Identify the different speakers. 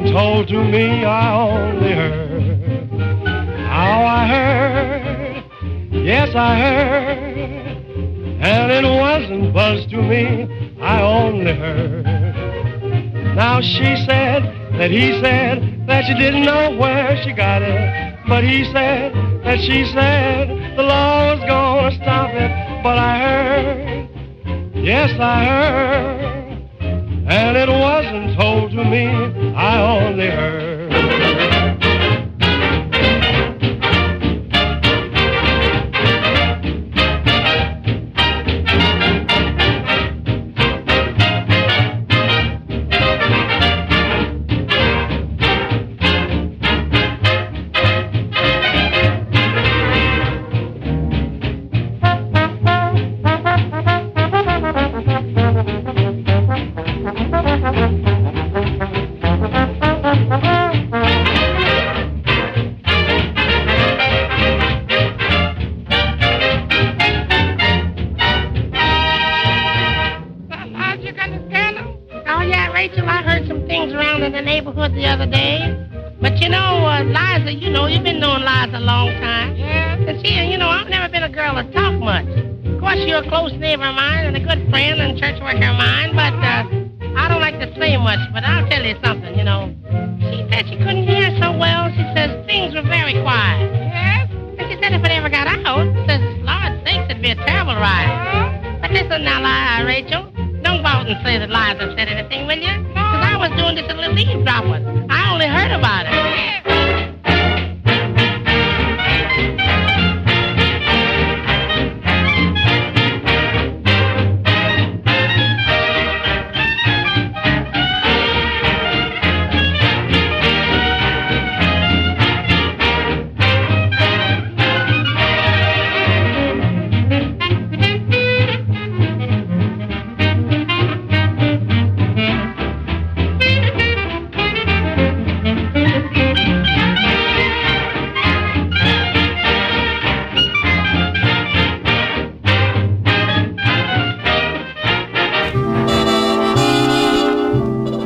Speaker 1: told to me, I only heard. How I heard, yes I heard, and it wasn't buzz to me, I only heard. Now she said that he said that she didn't know where she got it, but he said that she said the law was gonna stop it. But I heard, yes I heard, and it wasn't told to me, I only heard.
Speaker 2: Rachel, I heard some things around in the neighborhood the other day. But Liza, you've been knowing Liza a long time.
Speaker 3: Yeah.
Speaker 2: And see, I've never been a girl to talk much. Of course, you're a close neighbor of mine and a good friend and church worker of mine, but I don't like to say much, but I'll tell you something, She said she couldn't hear so well. She says things were very quiet.
Speaker 3: Yes?
Speaker 2: And she said if it ever got out, she says, Lord sakes, it'd be a terrible ride. But listen now, Rachel. Don't go out and say that Liza said anything, will you? Because I was doing this a little eavesdropping. I only heard about it.